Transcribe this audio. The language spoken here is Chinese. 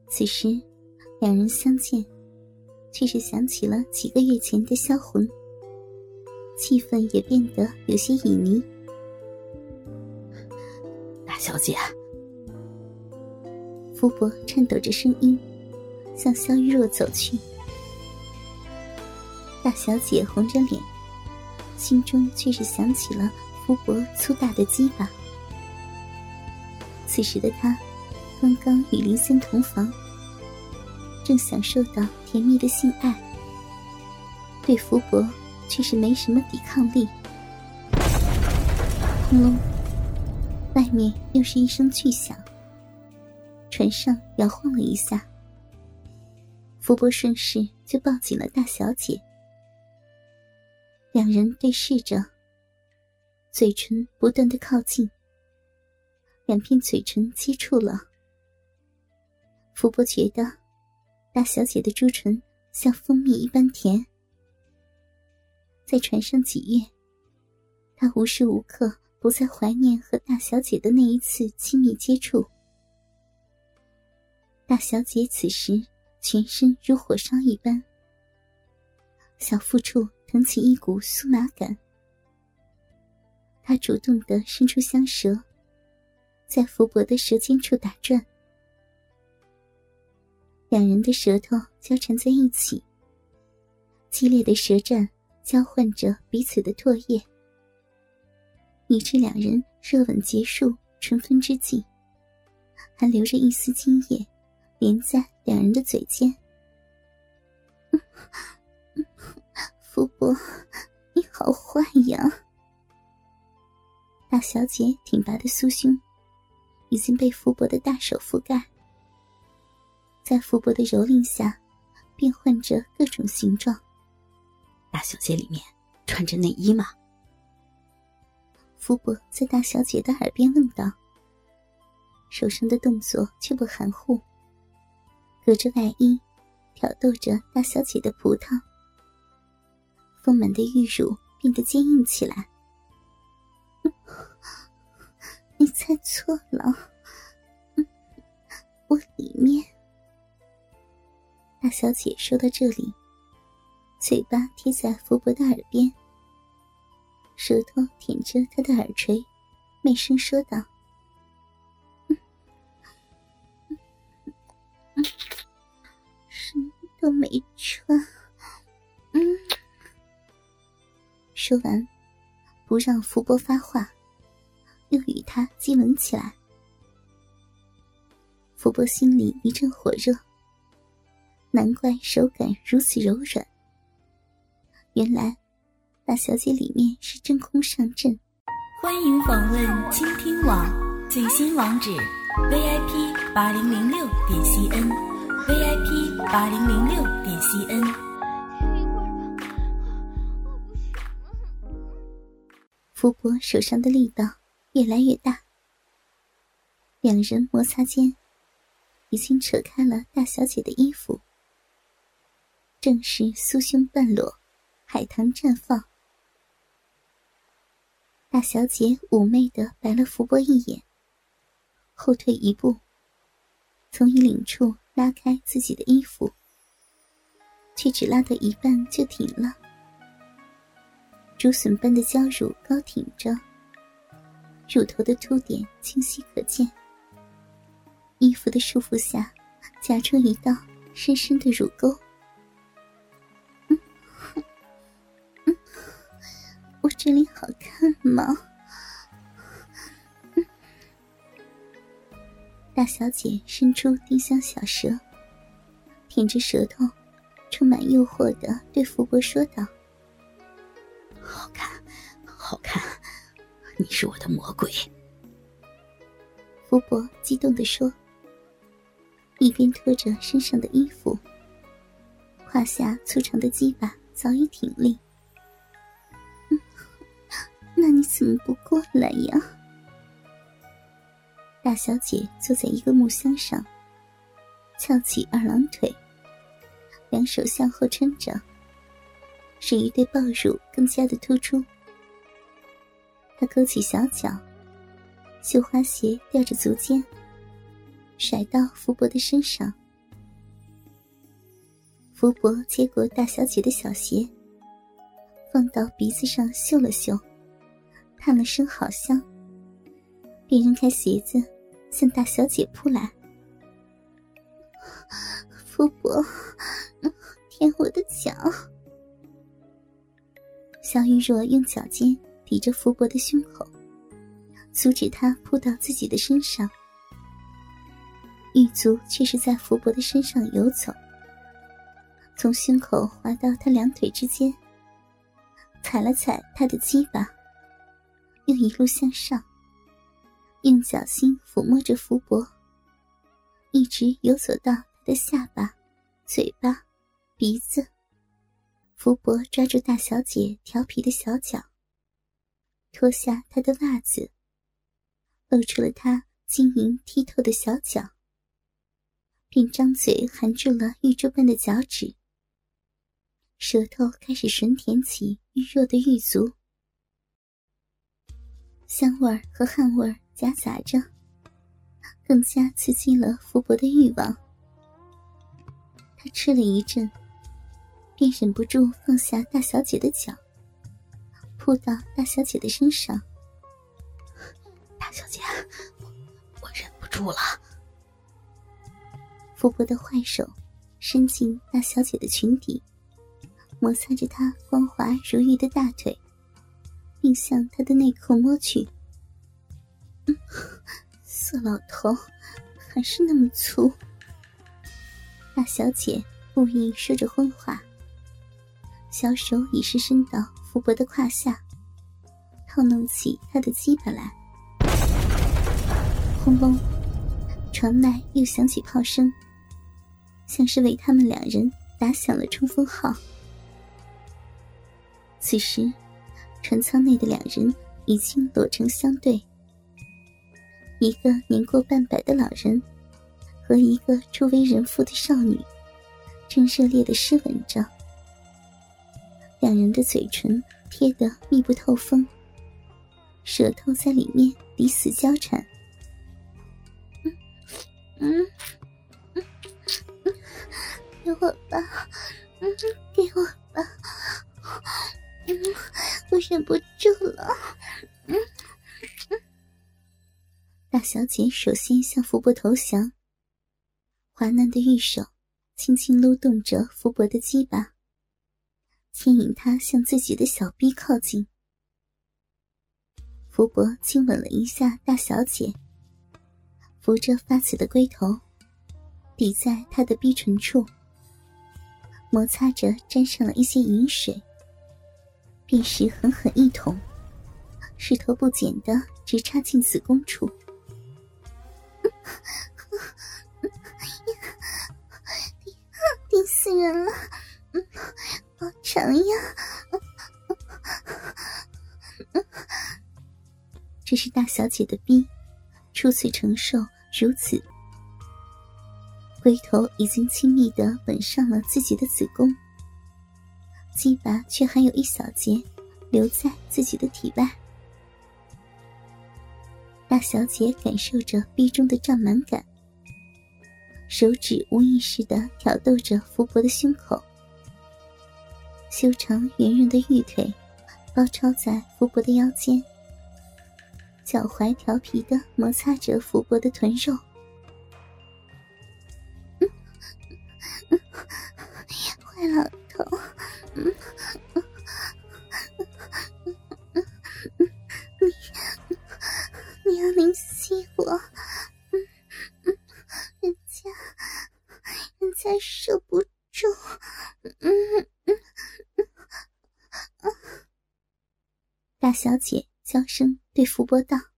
此时两人相见，却是想起了几个月前的销魂，气氛也变得有些旖旎。 大小姐， 福伯颤抖着声音向萧玉若走去。大小姐红着脸，心中却是想起了福伯粗大的鸡巴。此时的她刚刚与林森同房，正享受到甜蜜的性爱，对福伯却是没什么抵抗力。轰隆，外面又是一声巨响，船上摇晃了一下，福伯顺势就抱紧了大小姐。两人对视着，嘴唇不断的靠近，两片嘴唇接触了。福伯觉得大小姐的朱唇像蜂蜜一般甜。在船上几月，他无时无刻不再怀念和大小姐的那一次亲密接触。大小姐此时全身如火烧一般，小腹处腾起一股酥麻感。她主动地伸出香舌，在福伯的舌尖处打转。两人的舌头交缠在一起，激烈的舌战交换着彼此的唾液，以致两人热吻结束唇分之际，还留着一丝精液连在两人的嘴间。福伯，你好坏呀！大小姐挺拔的酥胸已经被福伯的大手覆盖，在福伯的蹂躏下变换着各种形状。 大小姐里面穿着内衣吗？ 福伯在大小姐的耳边问道，手上的动作却不含糊，隔着外衣挑逗着大小姐的葡萄。丰满的玉乳变得坚硬起来。你猜错了，我里面。大小姐说到这里，嘴巴贴在福伯的耳边，舌头舔着他的耳垂，媚声说道：什么都没穿。说完，不让福伯发话，又与他接吻起来。福伯心里一阵火热，难怪手感如此柔软。原来大小姐里面是真空上阵。 欢迎访问倾听网最新网址 VIP8006.cn VIP8006.cn。 福伯手上的力道越来越大，两人摩擦间已经扯开了大小姐的衣服，正是酥胸半裸，海棠绽放。大小姐妩媚地白了福伯一眼，后退一步，从衣领处拉开自己的衣服，却只拉到一半就停了。竹笋般的娇乳高挺着，乳头的凸点清晰可见，衣服的束缚下夹出一道深深的乳沟。我这里好看吗？大小姐伸出丁香小舌，舔着舌头，充满诱惑地对福伯说道： 好看，好看，你是我的魔鬼。 福伯激动地说，一边拖着身上的衣服，胯下粗长的鸡巴早已挺立。那你怎么不过来呀？大小姐坐在一个木箱上，翘起二郎腿，两手向后撑着，使一对抱乳更加的突出。她勾起小脚，绣花鞋吊着足尖，甩到福伯的身上， 福伯接过大小姐的小鞋，放到鼻子上嗅了嗅，叹了声好香，便扔开鞋子向大小姐扑来。福伯，舔我的脚。萧玉若用脚尖抵着福伯的胸口，阻止他扑到自己的身上。玉足却是在福伯的身上游走，从胸口滑到他两腿之间，踩了踩他的鸡巴，又一路向上，用脚心抚摸着福伯，一直游走到他的下巴、嘴巴、鼻子。福伯抓住大小姐调皮的小脚，脱下她的袜子，露出了她晶莹剔透的小脚，便张嘴含住了玉珠般的脚趾，舌头开始吮舔起玉若的玉足，香味和汗味夹杂着，更加刺激了福伯的欲望。他吃了一阵，便忍不住放下大小姐的脚，扑到大小姐的身上。 大小姐，我忍不住了。 福伯的坏手伸进大小姐的裙底，摩擦着她光滑如玉的大腿，并向她的内裤摸去。色老头还是那么粗。大小姐故意说着荤话，小手已是伸到福伯的胯下，套弄起他的鸡巴来。轰隆，船外又响起炮声，像是为他们两人打响了冲锋号。此时船舱内的两人已经裸成相对，一个年过半百的老人和一个初为人妇的少女正热烈地湿吻着，两人的嘴唇贴得密不透风，舌头在里面抵死交缠。给我吧，给我吧，我忍不住了。大小姐首先向福伯投降，滑嫩的玉手轻轻撸动着福伯的鸡巴，牵引他向自己的小臂靠近。福伯亲吻了一下大小姐，扶着发紫的龟头抵在她的逼唇处，摩擦着沾上了一些饮水，便是狠狠一捅，势头不减地直插进子宫处。顶死人了，好长呀！这是大小姐的逼初次承受如此，龟头已经亲密地吻上了自己的子宫，鸡巴却还有一小节留在自己的体外。大小姐感受着逼中的胀满感，手指无意识地挑逗着福伯的胸口，修长圆润的玉腿包抄在福伯的腰间，脚踝调皮地摩擦着福伯的臀肉。坏老头，你要灵犀我，人家受不住。大小姐娇声对福伯道：